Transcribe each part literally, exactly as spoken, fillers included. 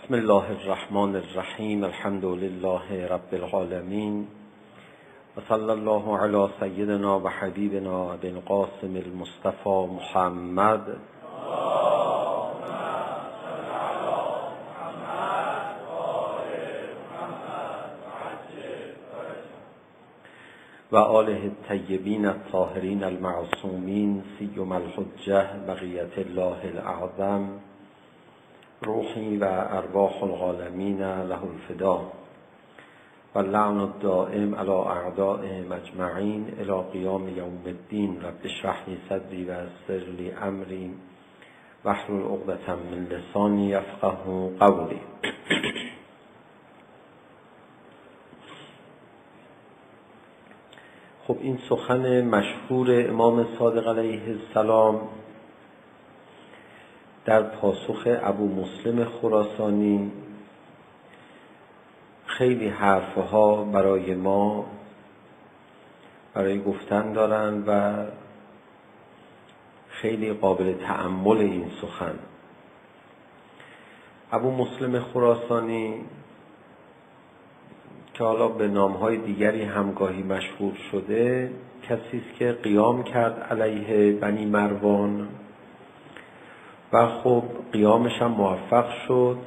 بسم الله الرحمن الرحیم. الحمد لله رب العالمین و صلی الله علی سیدنا و حبیبنا ابی القاسم المصطفى محمد و آله الطیبین الطاهرین المعصومین سیما الحجة بقیة الله الاعظم روحی و ارواح العالمین له الفدا و اللعن الدائم علی اعدائهم اجمعین الی قیام یوم الدین. رب اشرح لی صدری و یسر لی امری واحلل عقدة من لسانی یفقهوا قولی. خب این سخن مشهور امام صادق علیه السلام در پاسخ ابو مسلم خراسانی خیلی حرفها برای ما برای گفتن دارند و خیلی قابل تأمل این سخن. ابو مسلم خراسانی که حالا به نامهای دیگری همگاهی مشهور شده، کسی است که قیام کرد علیه بنی مروان و خب قیامش هم موفق شد.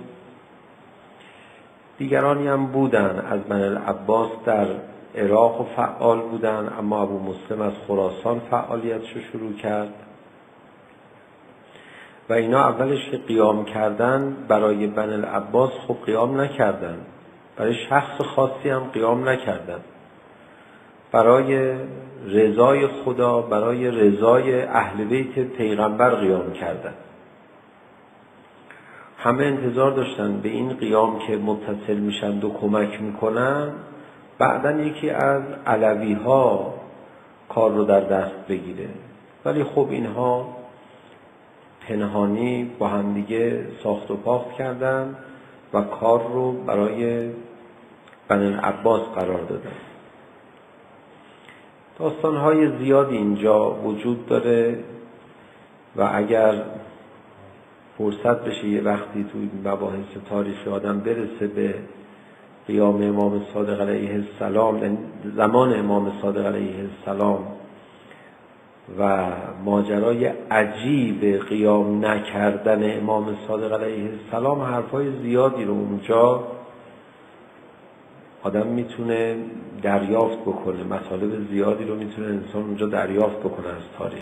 دیگرانی هم بودن از بنی العباس در عراق و فعال بودن، اما ابو مسلم از خراسان فعالیتش شروع کرد و اینا اولش که قیام کردن برای بنی العباس خب قیام نکردن، برای شخص خاصی هم قیام نکردن، برای رضای خدا، برای رضای اهل بیت پیغمبر قیام کردن. همه انتظار داشتن به این قیام که متصل میشن و کمک میکنن بعداً یکی از علوی ها کار رو در دست بگیره، ولی خب اینها پنهانی با هم دیگه ساخت و پاخت کردن و کار رو برای بنی العباس قرار دادن. داستان‌های زیادی اینجا وجود داره و اگر فرصت بشه یه وقتی توی مباحث تاریخی آدم برسه به قیام امام صادق علیه السلام، زمان امام صادق علیه السلام و ماجرای عجیب قیام نکردن امام صادق علیه السلام، حرفای زیادی رو اونجا آدم میتونه دریافت بکنه، مطالب زیادی رو میتونه انسان اونجا دریافت بکنه از تاریخ.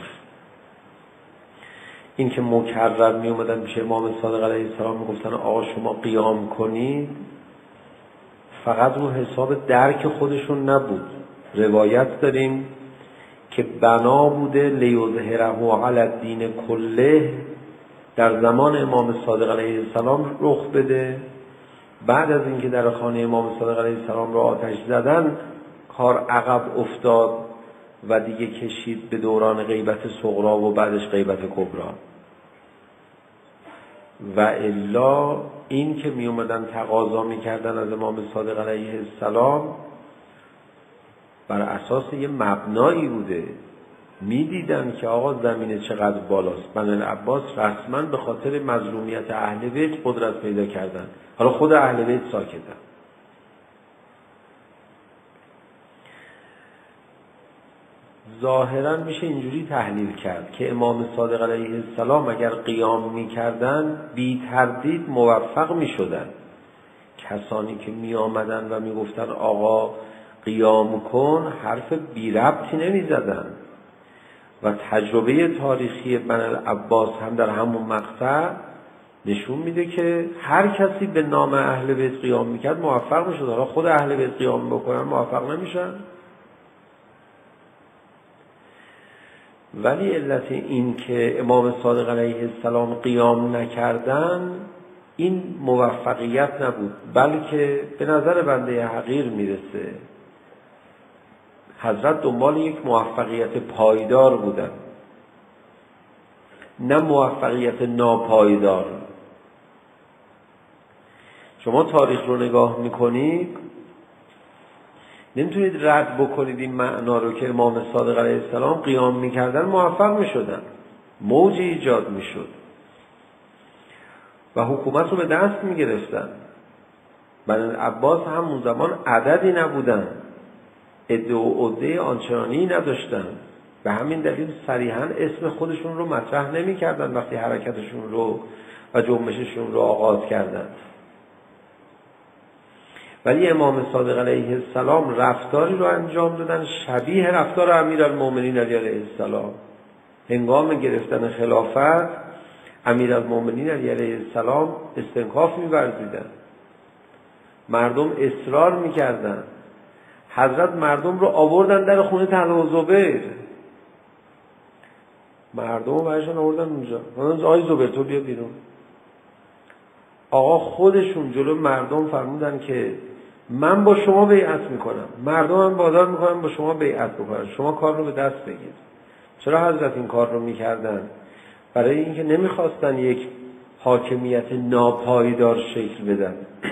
این که مکرر می اومدن پیش امام صادق علیه السلام میگفتن آقا شما قیام کنید، فقط رو حساب درک خودشون نبود. روایت داریم که بنا بوده لیظهره علی الدین کله، در زمان امام صادق علیه السلام رخ بده. بعد از اینکه در خانه امام صادق علیه السلام رو آتش زدن کار عقب افتاد و دیگه کشید به دوران غیبت صغرا و بعدش غیبت کبرا. و الا این که می اومدن تقاضا می کردن از امام صادق علیه السلام بر اساس یه مبنایی بوده. می دیدن که آقا زمین چقدر بالاست. بنی العباس رسما به خاطر مظلومیت اهل بیت قدرت پیدا کردن، حالا خود اهل بیت ساکتن. ظاهرا میشه اینجوری تحلیل کرد که امام صادق علیه السلام اگر قیام میکردن بی تردید موفق میشدن. کسانی که می آمدن و میگفتن آقا قیام کن حرف بی ربطی نمیزدن و تجربه تاریخی بنی العباس هم در همون مقطع نشون میده که هر کسی به نام اهل بیت قیام میکرد موفق میشد. حالا خود اهل بیت قیام بکنن موفق نمیشن. ولی علت این که امام صادق علیه السلام قیام نکردن این موفقیت نبود، بلکه به نظر بنده حقیر میرسه حضرت دنبال یک موفقیت پایدار بودن، نه موفقیت ناپایدار. شما تاریخ رو نگاه میکنید نمیتونید رد بکنید این معنا رو که امام صادق علیه السلام قیام میکردن موفق میشدن، موجی ایجاد میشد. و حکومت رو به دست می گرفتن. بنی عباس همون زمان عددی نبودن، عده و عده آنچنانی نداشتن، به همین دلیل صریحا اسم خودشون رو مطرح نمی کردن وقتی حرکتشون رو و جنبششون رو آغاز کردن. ولی امام صادق علیه السلام رفتاری رو انجام دادن شبیه رفتار امیرالمومنین علیه السلام. هنگام گرفتن خلافت امیرالمومنین علیه السلام استنکاف می‌ورزیدن، مردم اصرار می‌کردن، حضرت مردم رو آوردن در خونه طلحه و زبیر، مردم رو برشان آوردن اونجا، آقای زبیر تو بیا بیرون. آقا خودشون جلو مردم فرمودن که من با شما بیعت میکنم، مردم هم وادار میکنم با شما بیعت بکنن، شما کار رو به دست بگیر. چرا حضرت این کار رو میکردن؟ برای اینکه نمیخواستن یک حاکمیت ناپایدار شکل بدن.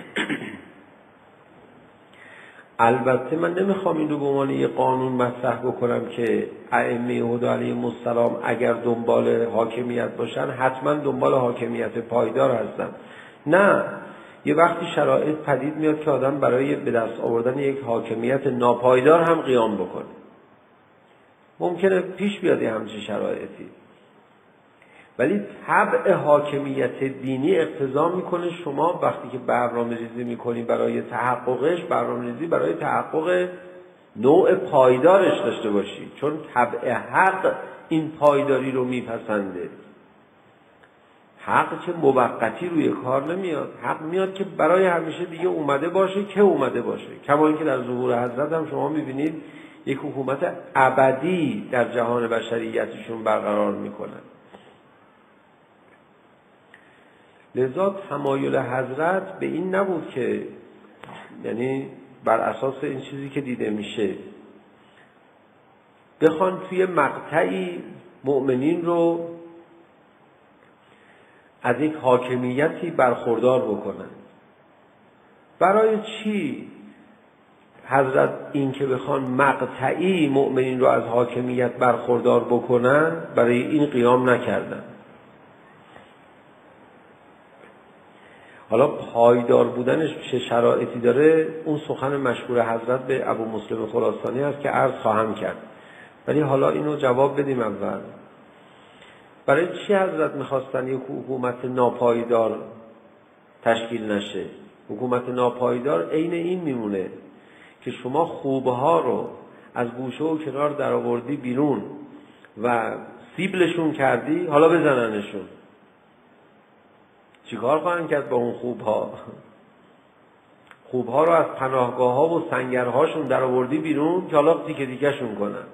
البته من نمیخوام این رو به عنوان یک قانون مطرح بکنم که ائمه هدی علیهم السلام اگر دنبال حاکمیت باشن حتما دنبال حاکمیت پایدار هستن. نه، یه وقتی شرایط پدید میاد که آدم برای به دست آوردن یک حاکمیت ناپایدار هم قیام بکنه. ممکنه پیش بیاد همچین شرایطی، ولی طبع حاکمیت دینی اقتضا میکنه شما وقتی که برنامه ریزی میکنی برای تحققش، برنامه ریزی برای تحقق نوع پایدارش داشته باشی، چون طبع حق این پایداری رو میپسنده. حق که موقتی روی کار نمیاد، حق میاد که برای همیشه دیگه اومده باشه که اومده باشه. کما اینکه در ظهور حضرت هم شما میبینید یک حکومت ابدی در جهان بشریتشون برقرار میکنن. لذا تمایل حضرت به این نبود که یعنی بر اساس این چیزی که دیده میشه بخوان توی مقطعی مؤمنین رو از یک حاکمیتی برخوردار بکنن. برای چی حضرت این که بخوان مقطعی مؤمنین رو از حاکمیت برخوردار بکنن برای این قیام نکردن؟ حالا پایدار بودنش چه شرایطی داره اون سخن مشهور حضرت به ابو مسلم خراسانی است که عرض خواهم کرد، ولی حالا اینو جواب بدیم. اول برای چی حضرت میخواستن یک حکومت ناپایدار تشکیل نشه؟ حکومت ناپایدار عین این میمونه که شما خوبها رو از گوشه و کنار در آوردی بیرون و سیبلشون کردی، حالا بزننشون. چیکار خواهند کرد با اون خوبها؟ خوبها رو از پناهگاه ها و سنگرهاشون در آوردی بیرون که حالا تیکه تیکه شون کنن.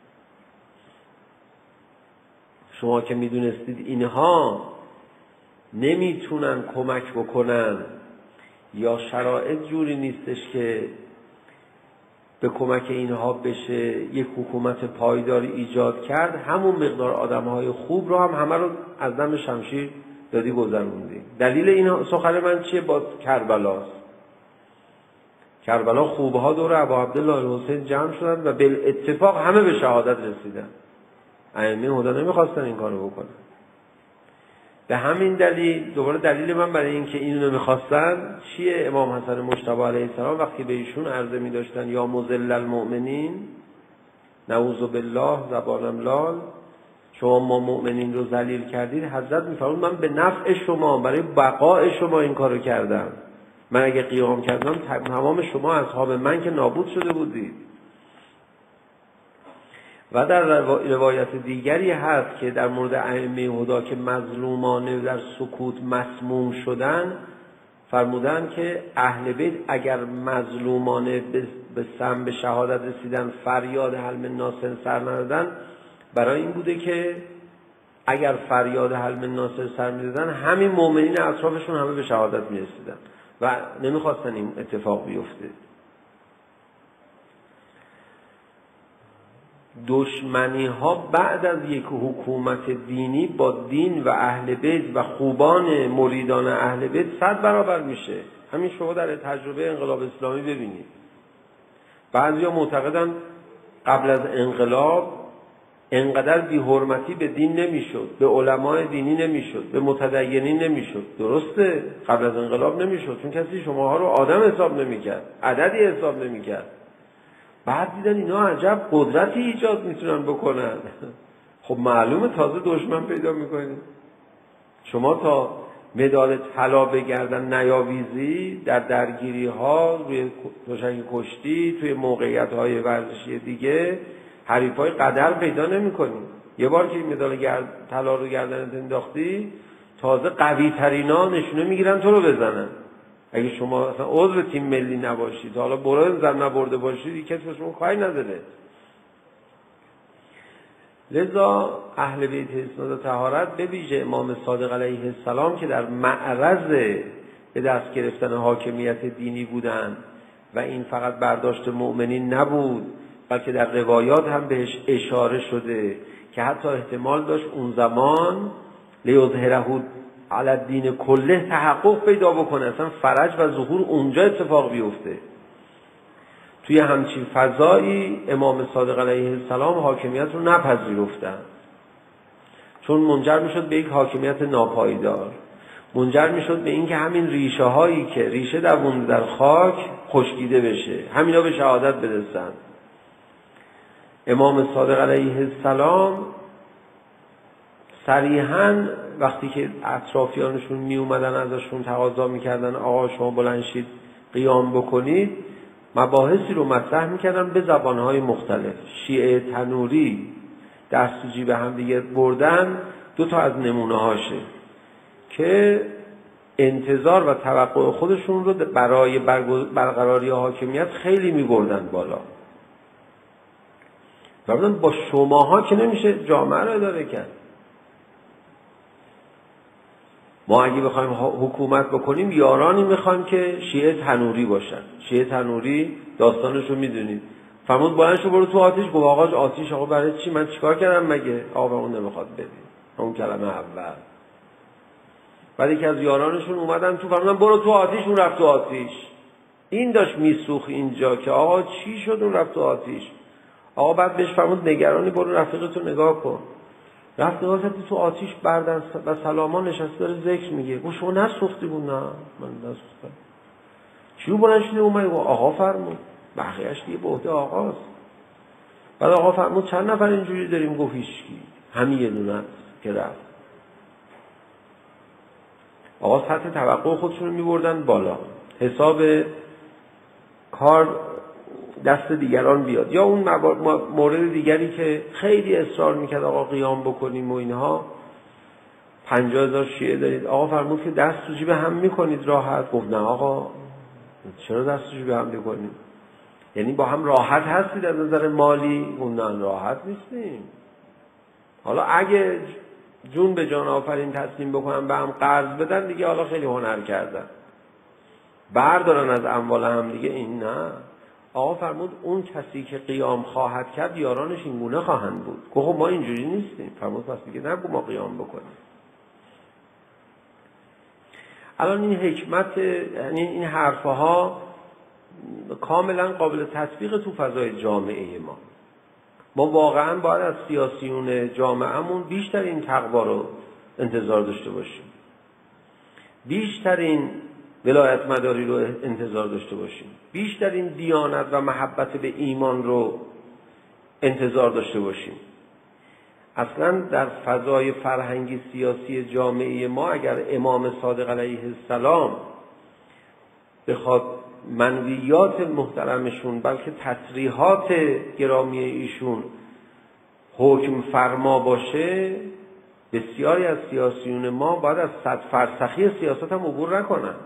شما که میدونستید اینها نمیتونن کمک بکنن یا شرایط جوری نیستش که به کمک اینها بشه یک حکومت پایداری ایجاد کرد، همون مقدار آدمهای خوب رو هم همه رو از دم شمشیر دادی گذروندی. دلیل این سخن من چیه؟ با کربلاست. کربلا خوبها دور ابا عبدالله الحسین جمع شدن و به اتفاق همه به شهادت رسیدن. ائمه هدی نمیخواستن این کارو بکنن. به همین دلیل، دوباره دلیل من برای این که اینو نمیخواستن چیه؟ امام حسن مجتبی علیه السلام وقتی به ایشون عرضه می‌داشتن یا مذل المؤمنین نعوذ بالله زبانم لال، شما ما مؤمنین رو ذلیل کردید، حضرت می‌فرمود من به نفع شما، برای بقای شما این کارو کردم. من اگه قیام کردم تمام شما اصحاب من که نابود شده بودید. و در روایت دیگری هست که در مورد ائمه هدی که مظلومانه در سکوت مسموم شدن فرمودن که اهل بیت اگر مظلومانه به سم به شهادت رسیدن فریاد حل من ناصر سر ندادن، برای این بوده که اگر فریاد حل من ناصر سر میدادن همین مؤمنین اطرافشون همه به شهادت میرسیدن و نمیخواستن این اتفاق بیفته. دشمنی ها بعد از یک حکومت دینی با دین و اهل بیت و خوبان مریدان اهل بیت صد برابر میشه. همین شما در تجربه انقلاب اسلامی ببینید. بعضیا معتقدن قبل از انقلاب انقدر بی‌حرمتی به دین نمیشد، به علمای دینی نمیشد، به متدینین نمیشد. درسته قبل از انقلاب نمیشد، چون کسی شماها رو آدم حساب نمیکرد، عددی حساب نمیکرد. بعد دیدن اینا عجب قدرتی ایجاد میتونن بکنن. خب معلومه تازه دشمن پیدا میکنید. شما تا مدال طلا به گردن نیاویزی در درگیری ها، روی تشک کشتی، توی موقعیت های ورزشی دیگه حریفای قدر پیدا نمی‌کنی. یه بار که مدال گرد طلا رو گردنت انداختی، تازه قوی ترینا نشونه میگیرن تو رو بزنن. اگه شما اصلا عضو تیم ملی نباشی، تا حالا برای زن نبرده باشی، کسی به شما کاری نداره. لذا اهل بیت اسناد و طهارت به ویژه امام صادق علیه السلام که در معرض به دست گرفتن حاکمیت دینی بودند و این فقط برداشت مؤمنین نبود، بلکه در روایات هم بهش اشاره شده که حتی احتمال داشت اون زمان لیظهره علی الدین کله تحقق پیدا بکنه، اصلا فرج و ظهور اونجا اتفاق بیفته. توی همچین فضایی امام صادق علیه السلام حاکمیت رو نپذیرفتن، چون منجر میشد به یک حاکمیت ناپایدار، منجر میشد به اینکه همین ریشه هایی که ریشه دوونده در خاک خشکیده بشه، همینا به شهادت برسن. امام صادق علیه السلام صریحاً وقتی که اطرافیانشون می اومدن ازشون تقاضا میکردن آقا شما بلند شید قیام بکنید، مباحثی رو مطرح میکردن به زبانهای مختلف. شیعه تنوری دست تو جیب هم دیگه بردن دو تا از نمونه هاشه که انتظار و توقع خودشون رو برای برقراری حاکمیت خیلی میبردن بالا. و با شماها که نمیشه جامعه رو اداره کرد. ما اگه بخوایم حکومت بکنیم یارانی میخوایم که شیعه تنوری باشن. شیعه تنوری داستانش رو میدونید. فرمود بلند شو برو تو آتیش. گفت آقا آتیش آقا برای چی؟ من چیکار کردم مگه؟ آقا اون نمیخواد بدید. اون کلمه اول. بعد یکی از یارانشون اومدن تو، فرمودن برو تو آتیش. اون رفت تو آتیش. این داشت میسوخ اینجا که آقا چی شد اون رفت تو آتیش. آقا بعد بهش فرمود نگرانی برو رفیقتو نگاه کن. رفت نگاه کرد تو آتیش بردن و سلامان نشسته داره ذکر میگه. گفت شما نسوختی؟ بود نه من نسوختم. چیو بلند شده اومد آقا فرمود. بقیه‌اش دیگه به عهده آقاست. بعد آقا فرمود چند نفر اینجوری داریم؟ گفت هیچکی، همین یه دونه که رفت. آقا سطح توقع خودشون رو میبردن بالا، حساب کار دست دیگران بیاد. یا اون مورد دیگری که خیلی اصرار میکرد آقا قیام بکنیم و اینها، پنجاه هزار شیعه دارید، آقا فرمود که دست تو جیب هم میکنید راحت. گفت نه آقا چرا دست تو جیب هم میکنید؟ یعنی با هم راحت هستید از نظر مالی؟ اون نه راحت نیستیم. حالا اگه جون به جان آفرین تسلیم بکنن به هم قرض بدن دیگه حالا خیلی هنر کردن، بردارن از اموال هم دیگه، این نه. آقا فرمود اون کسی که قیام خواهد کرد یارانش این گونه خواهند بود. گفت خب ما اینجوری نیستیم. فرمود پس دیگه نگو ما قیام بکنیم. الان این حکمت، یعنی این حرفها کاملا قابل تطبیق تو فضای جامعه ما. ما واقعا باید از سیاسیون جامعهمون بیشتر این تقوا رو انتظار داشته باشیم، بیشتر این ولایت مداری رو انتظار داشته باشیم، بیشتر این دیانت و محبت به ایمان رو انتظار داشته باشیم. اصلا در فضای فرهنگی سیاسی جامعه ما اگر امام صادق علیه السلام بخواد منویات محترمشون بلکه تصریحات گرامی ایشون حکم فرما باشه، بسیاری از سیاسیون ما باید از صد فرسخی سیاست هم عبور نکنن.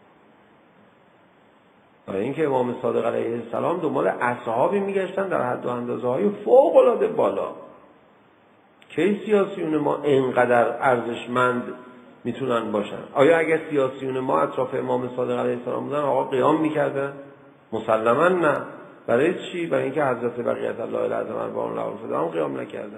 برای اینکه امام صادق علیه السلام دنبال اصحابی میگشتن در حد و اندازه های فوق العاده بالا. کی سیاسیون ما اینقدر ارزشمند میتونن باشن؟ آیا اگر سیاسیون ما اطراف امام صادق علیه السلام بودن آقا قیام میکردن؟ مسلما نه. برای چی؟ برای اینکه حضرت بقیت الله العظیم اربعون الله الفضل قیام نکردن.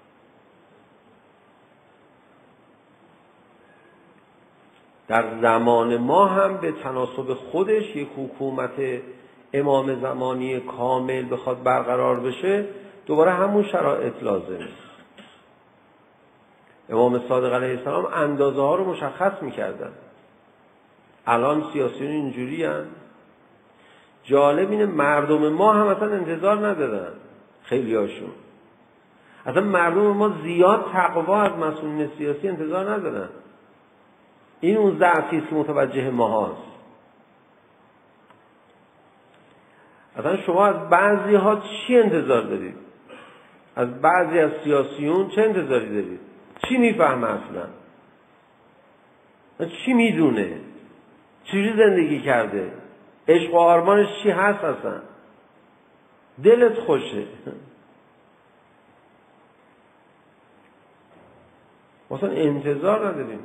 در زمان ما هم به تناسب خودش یک حکومت امام زمانی کامل بخواد برقرار بشه، دوباره همون شرایط لازمه. امام صادق علیه السلام اندازه ها رو مشخص میکردن. الان سیاسیون اینجوری هن. جالب اینه مردم ما هم اصلا انتظار ندارن، خیلی هاشون اصلا مردم ما زیاد تقوا از مسئولین سیاسی انتظار ندارن. این اون ضعفی است که متوجه ما هست. اصلا شما از بعضی ها چی انتظار دارید؟ از بعضی از سیاسیون چه انتظاری دارید؟ چی میفهمه اصلا؟ چی میدونه؟ چجوری زندگی کرده؟ عشق و آرمانش چی هست اصلا؟ دلت خوشه. مثلا انتظار نداریم.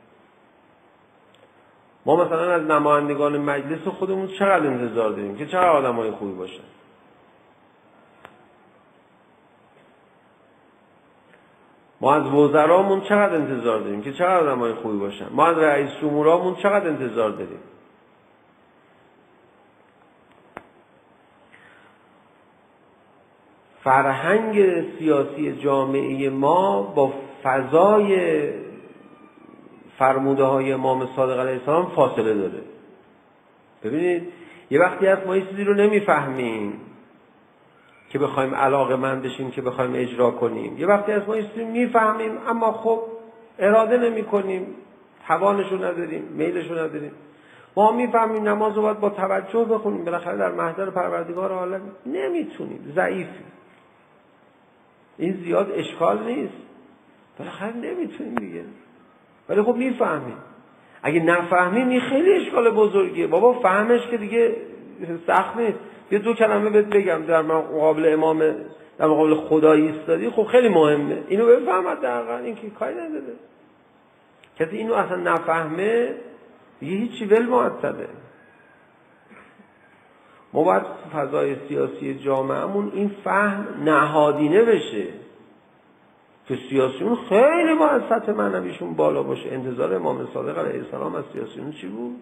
ما مثلا از نمایندگان مجلس خودمون چقدر انتظار داریم که چقدر آدمای خوبی باشن. ما از وزرامون چقدر انتظار داریم که چقدر آدمای خوبی باشن. ما از رئیس جمهورامون چقدر انتظار داریم. فرهنگ سیاسی جامعه ما با فضای فرموده های امام صادق علیه السلام فاصله داره. ببینید یه وقتی هست ما یه چیزی رو نمیفهمیم که بخوایم علاقه‌مند بشیم که بخوایم اجرا کنیم. یه وقتی هست ما یه چیزی میفهمیم اما خب اراده نمی کنیم، توانشو نداریم، میلشو نداریم. ما میفهمیم نماز رو باید با توجه بخونیم، بالاخره در محضر پروردگار عالم نمیتونیم، ضعیفیم. این زیاد اشکال نیست، بالاخره نمیتونیم دیگه. ولی خب میفهمیم. اگه نفهمیم این خیلی اشکال بزرگیه. بابا فهمش که دیگه سخت نیست. یه دو کلمه بهت بگم در مقابل امام، در مقابل خدا ایستادی، خب خیلی مهمه. اینو بفهم حداقل، این که کاری نداره. کسی اینو اصلا نفهمه دیگه هیچی ول معطله. ما باید فضای سیاسی جامعهمون این فهم نهادینه بشه که سیاسیون خیلی باید سطح معنویشون بالا باشه. انتظار امام صادق علیه السلام از سیاسیون چی بود؟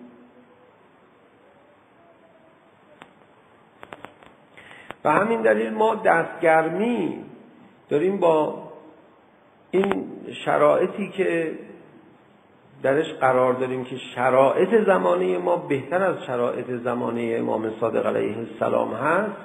و همین دلیل ما دستگرمی داریم با این شرایطی که درش قرار داریم که شرایط زمانه ما بهتر از شرایط زمانه امام صادق علیه السلام هست،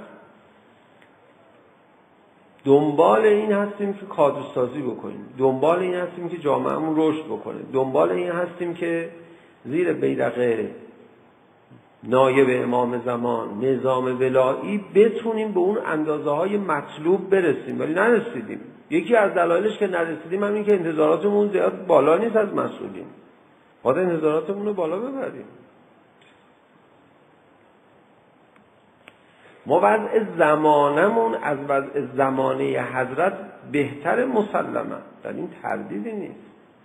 دنبال این هستیم که کادرسازی بکنیم، دنبال این هستیم که جامعهمون رشد بکنه، دنبال این هستیم که زیر بیرق نایب امام زمان، نظام ولایی، بتونیم به اون اندازه های مطلوب برسیم. ولی نرسیدیم. یکی از دلایلش که نرسیدیم همین که انتظاراتمون زیاد بالا نیست از مسئولین. باید انتظاراتمون رو بالا ببریم. ما وضع زمانمون از وضع زمانه حضرت بهتر مسلمه، در این تردیدی نیست.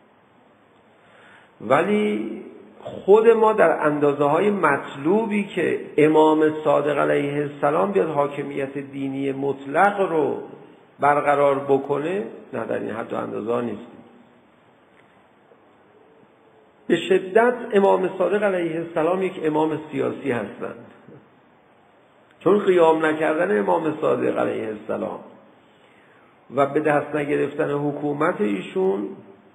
ولی خود ما در اندازه های مطلوبی که امام صادق علیه السلام بیاد حاکمیت دینی مطلق رو برقرار بکنه، نه در این حد و اندازه ها نیستیم. به شدت امام صادق علیه السلام یک امام سیاسی هستند، چون قیام نکردن امام صادق علیه السلام و به دست نگرفتن حکومت ایشون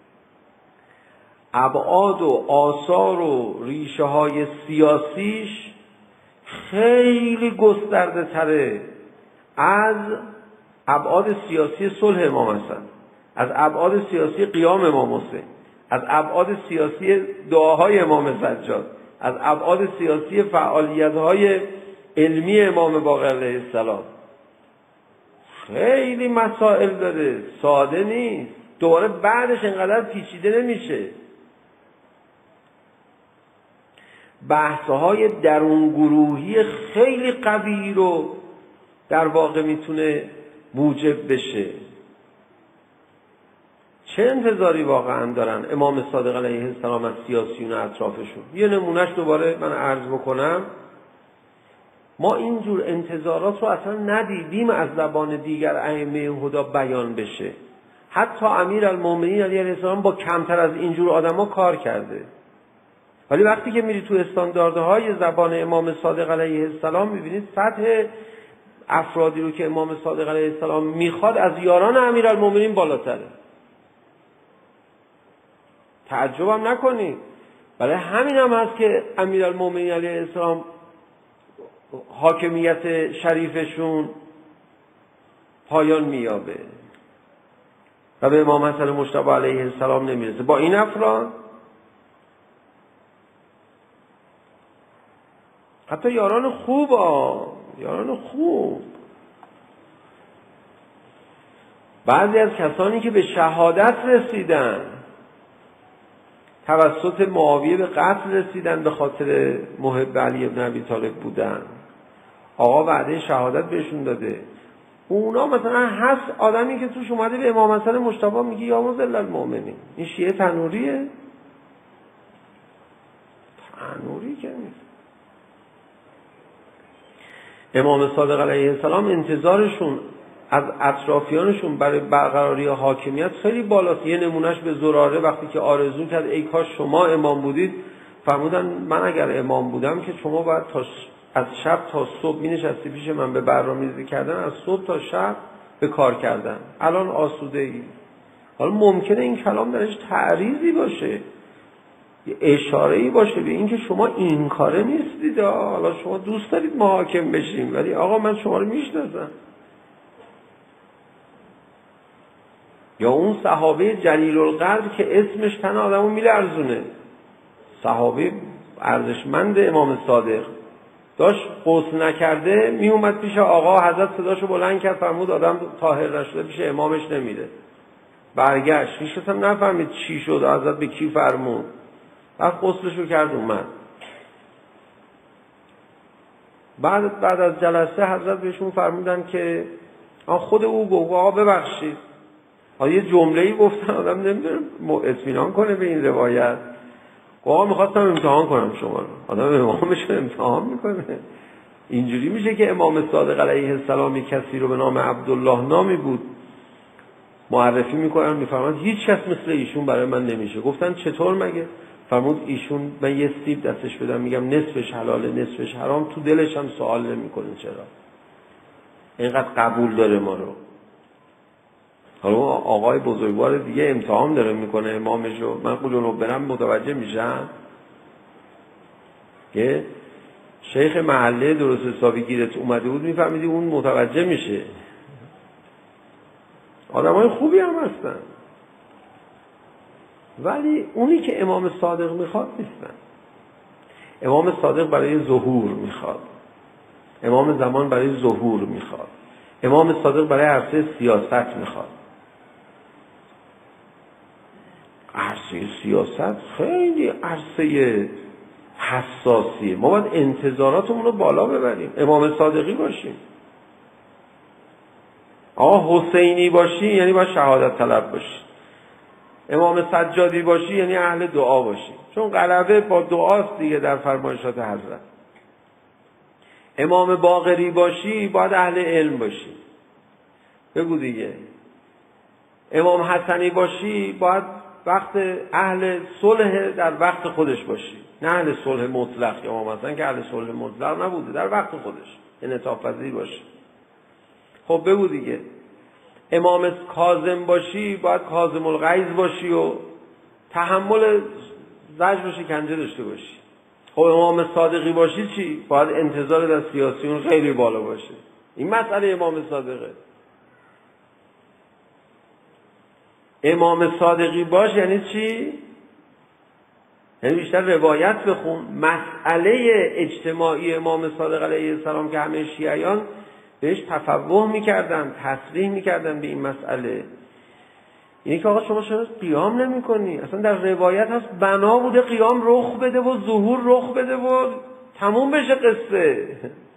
ابعاد و آثار و ریشه های سیاسیش خیلی گسترده تره از ابعاد سیاسی صلح امام حسن، از ابعاد سیاسی قیام امام حسین، از ابعاد سیاسی دعاهای امام سجاد، از ابعاد سیاسی فعالیت‌های علمی امام باقر علیه السلام. خیلی مسائل داره، ساده نیست. دوباره بعدش انقدر پیچیده نمیشه. بحث‌های درون گروهی خیلی قوی رو در واقع میتونه موجب بشه. چه انتظاری واقعا دارن امام صادق علیه السلام از سیاسیون اطرافشون؟ یه نمونهش دوباره من عرض بکنم. ما اینجور انتظارات رو اصلا ندیدیم از زبان دیگر ائمه هدا بیان بشه. حتی امیرالمومنین علیه السلام با کمتر از اینجور آدما کار کرده. ولی وقتی که میری تو استانداردهای زبان امام صادق علیه السلام میبینید سطح افرادی رو که امام صادق علیه السلام میخواد از یاران امیرالمومنین بالاتره. تعجب هم نکنید. برای همین هم هست که امیرالمومنین علیه السلام حاکمیت شریفشون پایان مییابه و به امام حسن مجتبی علیه السلام نمیرسه. با این افراد حتی یاران خوب ها یاران خوب بعضی از کسانی که به شهادت رسیدن توسط معاویه به قتل رسیدن به خاطر محب علی بن ابی طالب بودن، آقا وعده شهادت بهشون داده. اونا مثلا هست آدمی که توش اومده به امام حسن مجتبی میگه یا مذل المؤمنین. این شیعه تنوریه؟ تنوری که نیست. امام صادق علیه السلام انتظارشون از اطرافیانشون برای برقراری حاکمیت خیلی بالاست. یه نمونهش به زراره وقتی که آرزو کرد ای کاش شما امام بودید، فرمودن من اگر امام بودم که شما باید تا از شب تا صبح می نشستی پیش من به برنامه‌ریزی کردن، از صبح تا شب به کار کردن. الان آسوده ای. حالا ممکنه این کلام درش تعریضی باشه، یه اشاره‌ای باشه به اینکه شما این کاره نیستید. حالا شما دوست دارید ما حاکم بشیم، ولی آقا من شما رو میشناسم. یا اون صحابه جلیل القدر که اسمش تن آدمو میلرزونه، صحابه ارزشمند امام صادق، داشت غسل نکرده می اومد پیش آقا، حضرت صداشو بلند کرد فرمود آدم طاهر نشده پیش امامش نمیره. برگشت هیچ کس هم نفهمید چی شد، حضرت به کی فرمود، رفت غسلشو کرد اومد. بعد بعد از جلسه حضرت بهشون فرمودن که خود او گفت آقا ببخشید. آقا یه جمله‌ای گفتن آدم نمیدونه اطمینان کنه به این روایت. آقا میخواستم امتحان کنم شما رو. آدم امامش رو امتحان میکنه. اینجوری میشه که امام صادق علیه السلام کسی رو به نام عبدالله نامی بود معرفی میکنن، میفرماد هیچ کس مثل ایشون برای من نمیشه. گفتن چطور مگه؟ فرمود ایشون من یه سیب دستش بدم میگم نصفش حلاله نصفش حرام، تو دلش هم سوال نمیکنه چرا. اینقدر قبول داره ما رو. حالا آقای بزرگوار دیگه امتحان داره میکنه امامش رو، من جلوب برم متوجه میشم که شیخ محله درست حسابی گیرت اومده بود میفهمیدی اون متوجه میشه. آدمای خوبی هم هستن ولی اونی که امام صادق میخواد نیستن. امام صادق برای ظهور میخواد، امام زمان برای ظهور میخواد، امام صادق برای عرصه سیاست میخواد. عرصه سیاست خیلی عرصه حساسیه، ما باید انتظاراتمون رو بالا ببریم، امام صادقی باشیم. آقا حسینی باشی یعنی باید شهادت طلب باشی، امام سجادی باشی یعنی اهل دعا باشی، چون غلبه با دعاست دیگه در فرمایشات حضرت. امام باقری باشی باید اهل علم باشی، بگو دیگه. امام حسنی باشی باید وقت اهل صلح در وقت خودش باشی، نه اهل صلح مطلق. امام حسن که اهل صلح مطلق نبوده، در وقت خودش انعطاف پذیر باشی. خب بگو دیگه. امام کاظم باشی باید کاظم الغیظ باشی و تحمل زجر و شکنجه داشته باشی. خب امام صادقی باشی چی؟ باید انتظار از سیاسیون خیلی بالا باشه. این مسئله امام صادقه. امام صادقی باش یعنی چی؟ یعنی بیشتر روایت بخون. مسئله اجتماعی امام صادق علیه السلام که همه شیعیان بهش تفوه میکردن، تصریح میکردن به این مسئله، اینی که آقا شما چرا قیام نمی کنی؟ اصلا در روایت هست بنا بوده قیام رخ بده و ظهور رخ بده و تموم بشه قصه.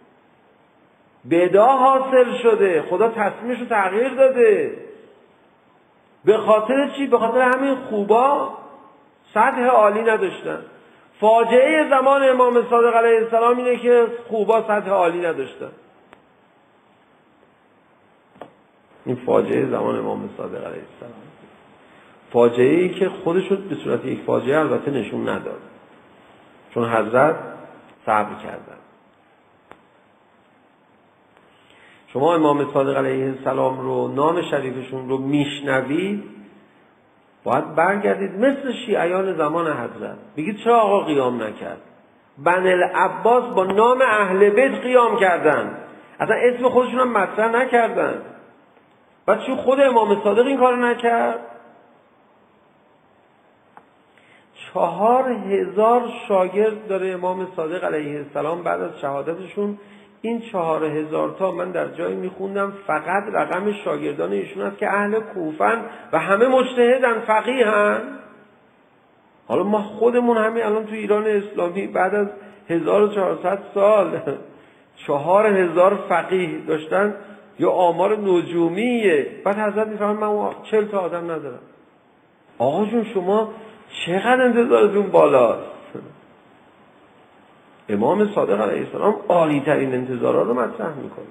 بدا حاصل شده، خدا تصمیمش رو تغییر داده. به خاطر چی؟ به خاطر همین خوبا سطح عالی نداشتن. فاجعه زمان امام صادق علیه السلام اینه که خوبا سطح عالی نداشتن. این فاجعه زمان امام صادق علیه السلام، فاجعه ای که خودشو به صورت یک فاجعه البته نشون نداد، چون حضرت صبر کردن. شما امام صادق علیه السلام رو، نام شریفشون رو میشنوید، باید برگردید مثل شیعیان زمان حضرت بگید چرا آقا قیام نکرد؟ بنی العباس با نام اهل بیت قیام کردن، اصلا اسم خودشون هم مطرح نکردن. بعد چون خود امام صادق این کار نکرد؟ چهار هزار شاگرد داره امام صادق علیه السلام بعد از شهادتشون. این چهار هزار تا من در جایی میخوندم فقط رقم شاگردان ایشون است که اهل کوفن و همه مجتهدن، فقیهن. حالا ما خودمون همین الان تو ایران اسلامی بعد از هزار و چهارصد سال چهار هزار فقیه داشتن، یا آمار نجومیه. بعد حضرت میفهمن من چهل تا آدم ندارم. آقا جون شما چقدر انتظارتون بالاست؟ امام صادق علیه السلام عالی ترین انتظارها رو مطرح میکنه،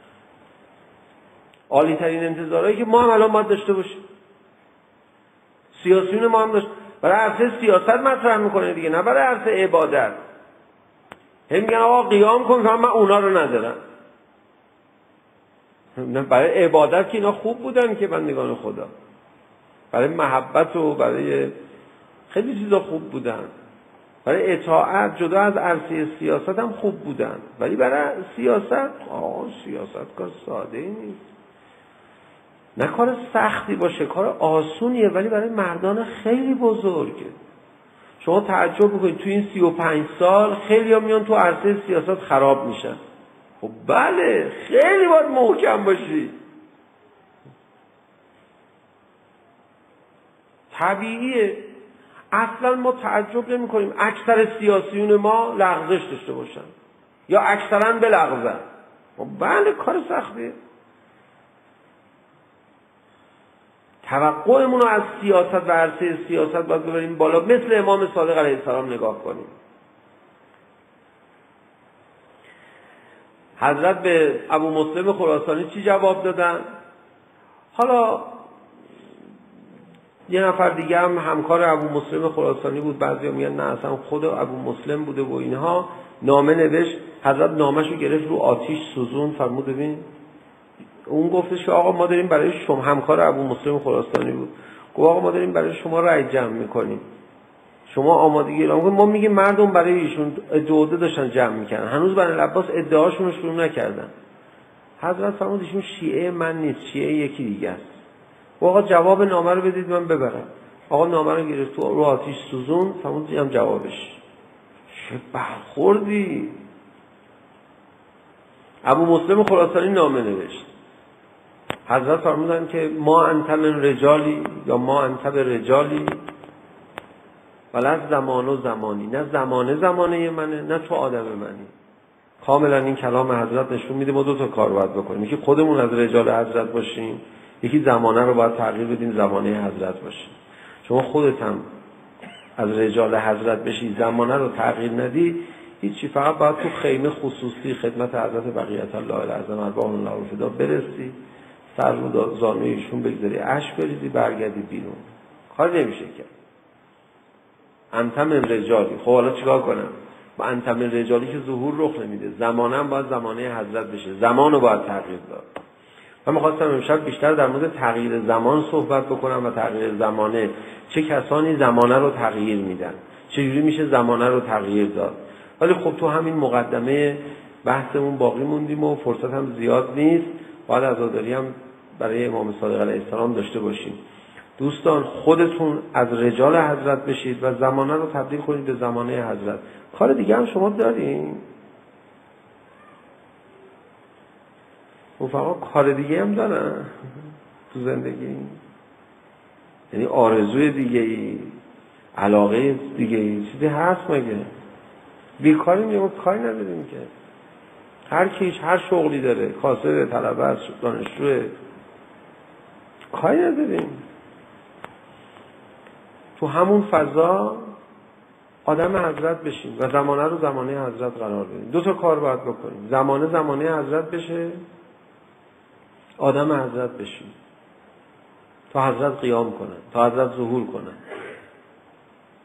عالی ترین انتظارهایی که ما هم الان باید داشته باشیم. سیاسیون ما هم داشت برای عرصه سیاست مطرح میکنه دیگه، نه برای عرصه عبادت. هم میگن آقا قیام کن، من اونا رو ندارم. نه برای عبادت که اینا خوب بودن که بندگان خدا، برای محبت و برای خیلی چیزا خوب بودن، برای اطاعت جدا از عرصه سیاست هم خوب بودن. ولی برای سیاست، آه سیاست کار ساده ای نیست، نه کار سختی باشه، کار آسونیه، ولی برای مردان خیلی بزرگه. شما تعجب میکنید تو این سی و پنج سال خیلی ها میان تو عرصه سیاست خراب میشن. خب بله، خیلی باید محکم باشی. طبیعیه. اصلا ما تعجب نمی کنیم اکثر سیاسیون ما لغزش داشته باشن یا اکثرا بلغزن. خب بله، کار سختیه. توقعمون رو از سیاست و عرصه سیاست باید ببریم بالا، مثل امام صادق علیه السلام نگاه کنیم. حضرت به ابو مسلم خراسانی چی جواب دادن؟ حالا یه نفر دیگه هم همکار ابو مسلم خراسانی بود، بعضیا میگن نه اصلا خود ابو مسلم بوده و اینها. نامه نوشت، حضرت نامه‌شو گرفت رو آتیش سوزون، فرمود ببین. اون گفتش که آقا ما داریم برای شما، همکار ابو مسلم خراسانی بود، گفت آقا ما داریم برای شما رأی جمع میکنیم، شما آمادگی اعلام کنید. ما میگیم مردم برای ایشون ادعا داشتن جمع میکنن، هنوز بنی العباس ادعاشون رو شروع نکردن. حضرت فرمود ایشون شیعه من نیست، شیعه یکی دیگه است. آقا جواب نامه رو بدید من ببرم. آقا نامه رو گرفت تو رو آتیش سوزون، فرمود اینم جوابش. چه برخوردی. ابو مسلم خراسانی نامه نوشت. حضرت فرمودن که ما انت من رجالی، یا ما انت به رجالی ولی زمان و زمانی، نه زمانه زمانه منه نه تو آدم منی. کاملا این کلام حضرت نشون میده ما دو تا کار باید بکنیم، یکی خودمون از رجال حضرت باشیم، یکی زمانه رو باید تغییر بدیم زمانه حضرت باشیم. شما خودت هم از رجال حضرت بشی، زمانه رو تغییر ندی، هیچی، فقط باید تو خیمه خصوصی خدمت حضرت بقیت الله العظم ارواح الله الفدا برسی، سر رو زانوی ایشون بگذاری، اشک بریزی، برگردی بیرون. کار نمیشه کرد. انت من رجالی. خب حالا چیکار کنم؟ با انت من رجالی که ظهور رخ نمیده. زمانه هم باید زمانه حضرت بشه، زمان رو باید تغییر داد. من می‌خواستم امشب بیشتر در مورد تغییر زمان صحبت بکنم و تغییر زمانه. چه کسانی زمانه رو تغییر میدن، چجوری میشه زمانه رو تغییر داد. ولی خب تو همین مقدمه بحثمون باقی موندیم و فرصت هم زیاد نیست. باید عزاداری هم برای امام صادق علیه السلام داشته باشیم. دوستان خودتون از رجال حضرت بشید و زمانه رو تبدیل کنید به زمانه حضرت. کار دیگه هم شما دارین؟ رفقا کار دیگه هم دارن تو زندگی؟ یعنی آرزوی دیگه ای، علاقه دیگه ای، چیزی هست مگه؟ بیکاری میگم کاری نداریم که. هر کیش هر شغلی داره، کاسب، طلبه است، دانشجوه، کاری نداریم. تو همون فضا آدم حضرت بشیم و زمانه رو زمانه حضرت قرار بدیم. دو تا کار باید بکنیم، زمانه زمانه حضرت بشه، آدم حضرت بشیم تا حضرت قیام کنن، تا حضرت ظهور کنن.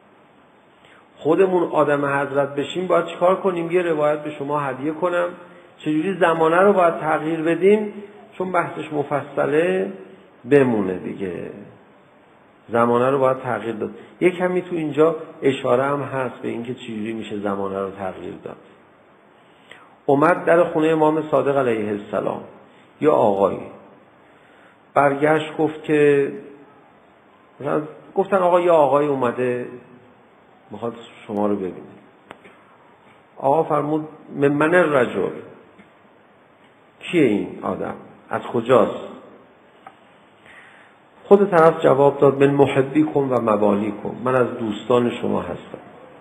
خودمون آدم حضرت بشیم باید چیکار کنیم؟ یه روایت به شما هدیه کنم. چجوری زمانه رو باید تغییر بدیم؟ چون بحثش مفصله بمونه دیگه. زمانه رو باید تغییر داد. یک کمی تو اینجا اشاره هم هست به اینکه چجوری میشه زمانه رو تغییر داد. اومد در خونه امام صادق علیه السلام یا آقایی برگشت گفت که مثلا گفتن آقا یا آقای اومده میخواد شما رو ببینه. آقا فرمود من من الرجل، کیه این آدم؟ از کجاست؟ خود طرف جواب داد من محبیکم و موالیکم، من از دوستان شما هستم.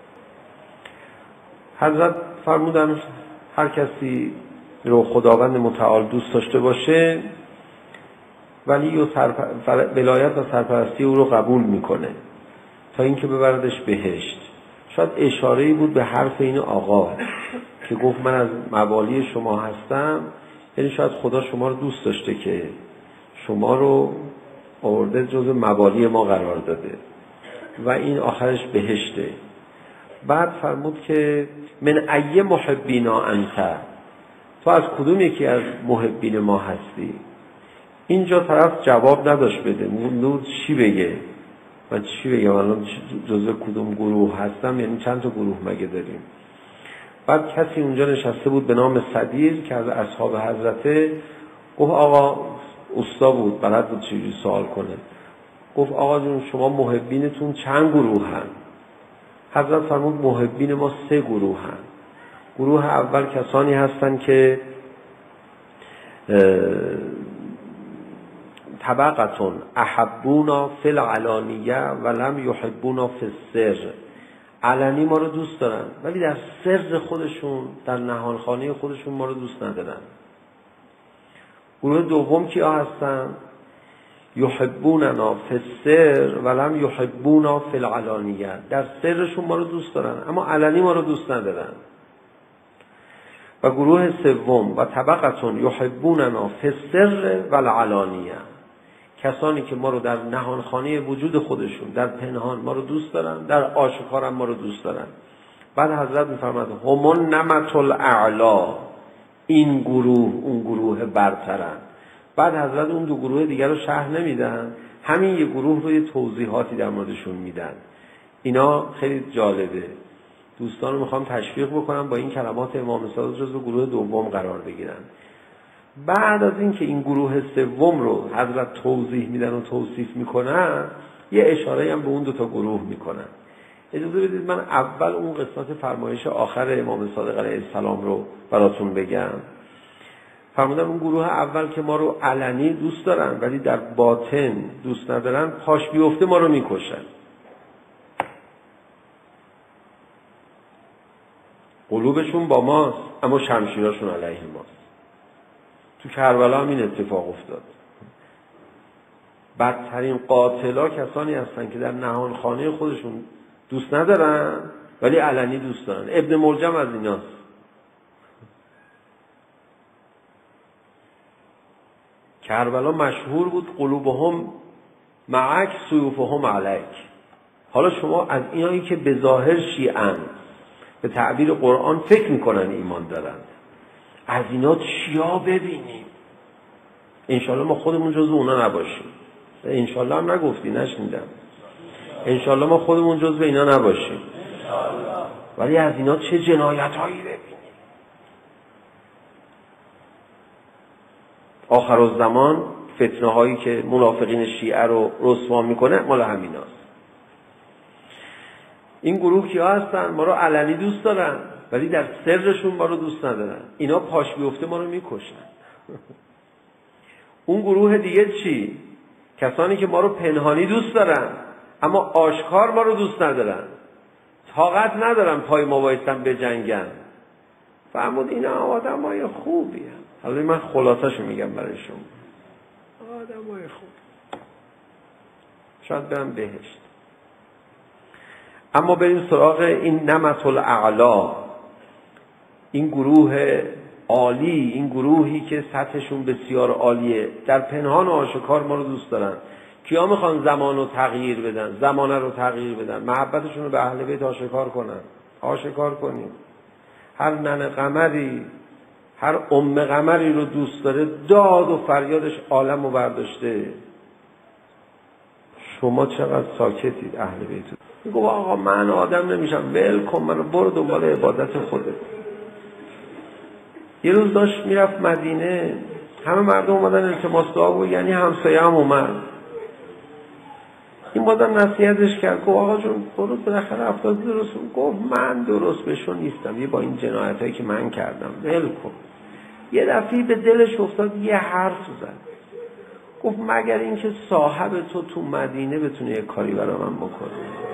حضرت فرمودن هر کسی رو خداوند متعال دوست داشته باشه ولی و سرپر... ولایت و سرپرستی او رو قبول میکنه تا اینکه ببردش بهشت. شاید اشاره‌ای بود به حرف این آقا که گفت من از موالی شما هستم، یعنی شاید خدا شما رو دوست داشته که شما رو آورده جزو موالی ما قرار داده و این آخرش بهشته. بعد فرمود که من ای محبینا انت، تو از کدوم یکی از محبین ما هستی؟ اینجا طرف جواب نداشت بده، نور چی بگه؟ من چی بگم الان جزو کدوم گروه هستم؟ یعنی چند تا گروه مگه داریم؟ بعد کسی اونجا نشسته بود به نام صدیر که از اصحاب حضرته، گفت آقا استا بود بلد بود چجوری سوال کنه، گفت آقا جون شما محبینتون چند گروه هن؟ حضرت فرمود محبین ما سه گروه هن. گروه اول کسانی هستن که طبقتون احبونا فی العلانیه ولم یحبونا فی السر، علنی ما رو دوست دارن ولی در سر خودشون، در نهانخانه خودشون ما رو دوست ندارن. گروه دوم کیا هستن؟ یحبوننا فی السر ولم یحبونا فی العلانیه، در سرشون ما رو دوست دارن اما علنی ما رو دوست ندارن. و گروه سوم و طبقتون یحبوننا فی السر والعلانیه، کسانی که ما رو در نهانخانه وجود خودشون، در پنهان ما رو دوست دارن، در آشکار هم ما رو دوست دارن. بعد حضرت میفرماد هم نمط الاعلا، این گروه اون گروه برترن. بعد حضرت اون دو گروه دیگر رو شرح نمیدن، همین یه گروه رو یه توضیحاتی در موردشون میدن. اینا خیلی جالبه، دوستان رو میخوام تشویق بکنم با این کلمات امام صادق جزو گروه دوم قرار بگیرن. بعد از اینکه این گروه سوم رو حضرت توضیح میدن و توصیف میکنن، یه اشاره هم به اون دو تا گروه میکنن. اجازه بدید من اول اون قسمت فرمایش آخر امام صادق علیه السلام رو براتون بگم. فرمودن اون گروه اول که ما رو علنی دوست دارن ولی در باطن دوست ندارن، پاش بیفته ما رو میکشن. قلوبشون با ماست اما شمشیراشون علیه ماست. تو کربلا هم این اتفاق افتاد. بدترین قاتلا کسانی هستن که در نهانخانه خودشون دوست ندارن ولی علنی دوست دارن. ابن ملجم از ایناست. کربلا مشهور بود قلوبهم معک سیوفهم علیک. حالا شما از اینایی که به ظاهر شیعن، به تعبیر قرآن فکر میکنن ایمان دارن، از اینا چیا ببینیم؟ انشالله ما خودمون جزو اونا نباشیم. انشالله هم نگفتی، نشنیدم. انشالله ما خودمون جزو اینا نباشیم، ولی از اینا چه جنایت هایی ببینیم. آخر الزمان فتنه هایی که منافقین شیعه رو رسوا میکنه مال همیناست. این گروه کیا هستن؟ ما رو علنی دوست دارن ولی در سرشون ما رو دوست ندارن. اینا پاش بیفته ما رو میکشن. اون گروه دیگه چی؟ کسانی که ما رو پنهانی دوست دارن اما آشکار ما رو دوست ندارن. طاقت ندارن پای ما بایستن به جنگن. فرمود اینا آدم های خوبی هم. حالا من خلاصه‌شو میگم برای شما. آدم های خوب شاید برم بهشت. اما بریم سراغ این نمط الاعلا، این گروه عالی، این گروهی که سطحشون بسیار عالیه، در پنهان و آشکار ما رو دوست دارن. کیا میخوان زمان رو تغییر بدن، زمانه رو تغییر بدن، محبتشون رو به اهل بیت آشکار کنن؟ آشکار کنیم. هر نن قمری هر ام قمری رو دوست داره، داد و فریادش عالم رو برداشته. شما چقدر ساکتید اهل بیت. میگه آقا من آدم نمیشم، ول کن منو، برو دنبال عبادت خودت. یه روز داشت میرفت مدینه، همه مردم اومدن التماس دعا بود، یعنی همسایه هم اومد. این بازم نصیحتش کرد، گفت آقا جون برو بالاخره افتاد درست. گفت من درست بشو نیستم، یه با این جنایتایی که من کردم ول کن. یه دفعه به دلش افتاد، یه حرف زد، گفت مگر اینکه صاحب تو تو مدینه بتونه یه کاری برای من بکنه.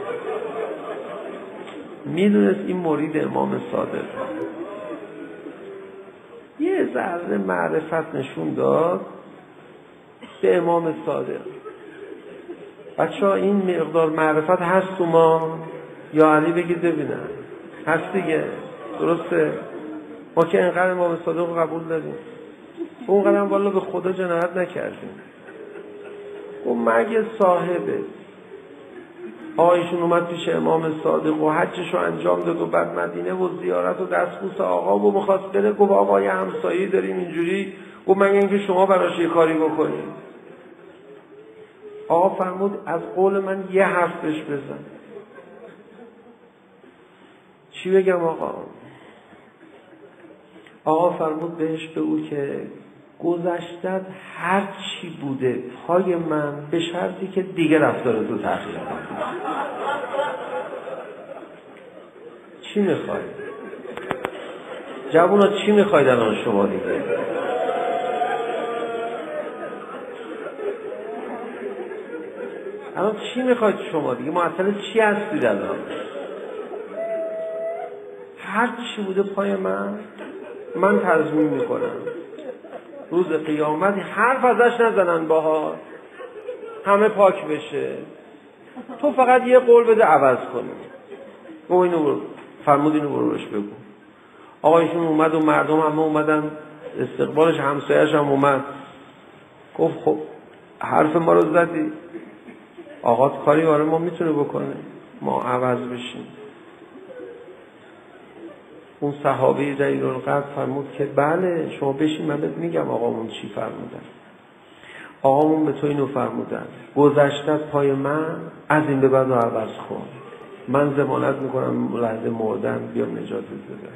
میدونست این مرید امام صادق یه ذره معرفت نشون داد به امام صادق. بچه ها این مقدار معرفت هست تو ما؟ یا علی بگید ببینم هست دیگه، درسته؟ ما که اینقدر امام صادق رو قبول داریم، اونقدر هم والا به خدا جنایت نکردیم. و مگه صاحبه آقایشون اومد پیش امام صادق و حجش رو انجام داد و بعد مدینه و زیارت و دستبوس آقا و بخواست بره، گفت آقا یه همسایه داریم اینجوری، گفت مگه اینکه شما براش یه کاری بکنید. آقا فرمود از قول من یه حرف بهش بزن. چی بگم آقا؟ آقا فرمود بهش بگو که گذشتت هر چی بوده پای من، به شرطی که دیگه رفتار تو تغییر کنی. چی میخوای؟ جوونا چی میخواید الان شما دیگه؟ الان چی میخواید شما دیگه؟ معطل چی هستید الان؟ هر چی بوده پای من، من تضمین میکنم روز قیامت حرف ازش نزنن باها، همه پاک بشه، تو فقط یه قول بده عوض کنی. او اینو برو فرمود، اینو برو بهش بگو. آقایشون اومد و مردم همه اومدن استقبالش، همسایه‌اش هم اومد. گفت خب حرف ما رو زدی، آقا کاری برای ما میتونه بکنه، ما عوض بشیم. اون صحابه جلیل القدر فرمود که بله شما بشین من بهت میگم آقامون چی فرمودن. آقامون به تو اینو فرمودن، گذشتت پای من، از این به بعد رو عوض کن. من ضمانت میکنم لحظه مردن بیام نجاتت بدم.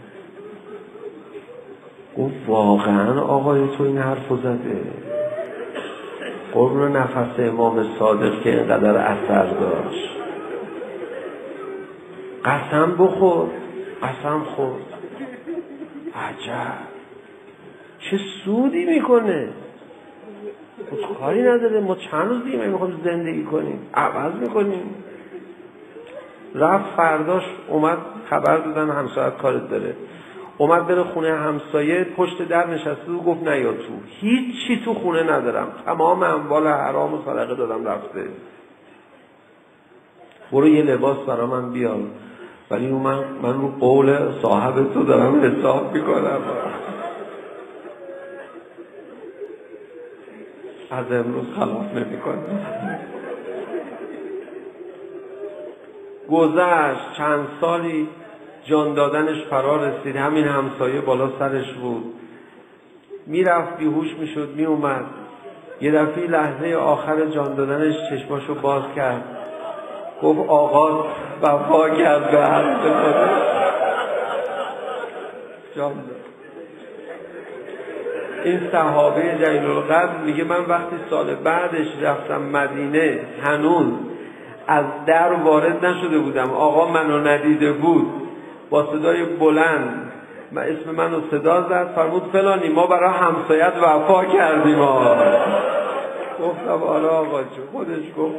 گفت واقعا آقای تو این حرفو زده؟ قربون نفس امام صادق که اینقدر اثر داشت. قسم بخور، قسم خورد. عجب چه سودی میکنه، خود کاری نداره، ما چند روز دیگه میخوایم زندگی کنیم، عوض میکنیم. رفت فرداش اومد خبر دادن همسایت کارت داره، اومد بره خونه همسایه، پشت در نشسته و گفت نه یا تو هیچ چی تو خونه ندارم، تمام اموال حرام و صدقه دادم رفته، برو یه لباس برا من بیار. ولی من من رو قول صاحب تو دارم حساب میکنم، از امروز خلاف نمیکنم. گذشت چند سالی، جان دادنش فرا رسید، همین همسایه بالا سرش بود، میرفت بیهوش میشد میومد. یه دفعه لحظه آخر جان دادنش چشماشو باز کرد، گفت آقا وفا کرد به حرف خودش، جان داد. این صحابه جلیل القدر میگه من وقتی سال بعدش رفتم مدینه هنوز از در وارد نشده بودم، آقا منو ندیده بود، با صدای بلند من اسم منو صدا زد، فرمود فلانی ما برای همسایت وفا کردیم. آقا گفتم آره آقا جو، خودش گفت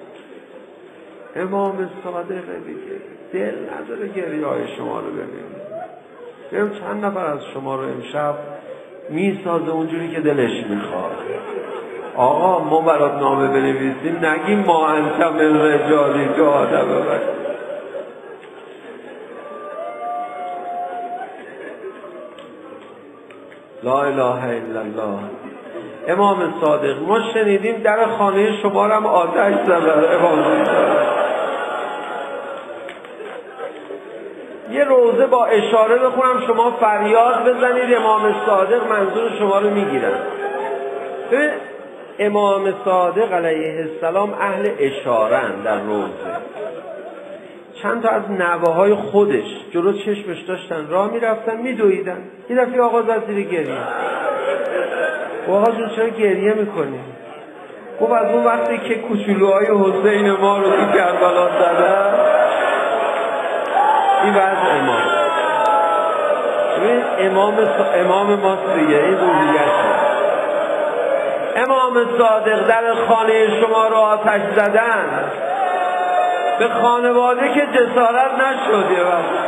امام صادقه دیگه، دل نداره گریه های شما رو ببینیم. ببین چند نفر از شما رو امشب میسازه اونجوری که دلش میخواد. آقا ما برات نامه بنویسیم نگیم ما انت من رجالی تو آدم ببر. لا اله الا الله. امام صادق ما شنیدیم در خانه شما رو هم آتش زدن. امام صادق یه روزه با اشاره بخونم شما فریاد بزنید امام صادق منظور شما رو میگیرن. ببین امام صادق علیه السلام اهل اشارن در روزه. چند تا از نوه‌های خودش جلو چشمش داشتن راه میرفتن میدویدن. یه دفعه آقا زد زیر گریه. آقا جون چرا گریه میکنی؟ گفت از اون وقتی که کوچولوهای حسین ما رو تو کربلا زدن این وضع امام. ببین امام امام ما دیگه این روحیته. امام صادق در خانه شما رو آتش زدن، به خانواده که جسارت نشد یه وقت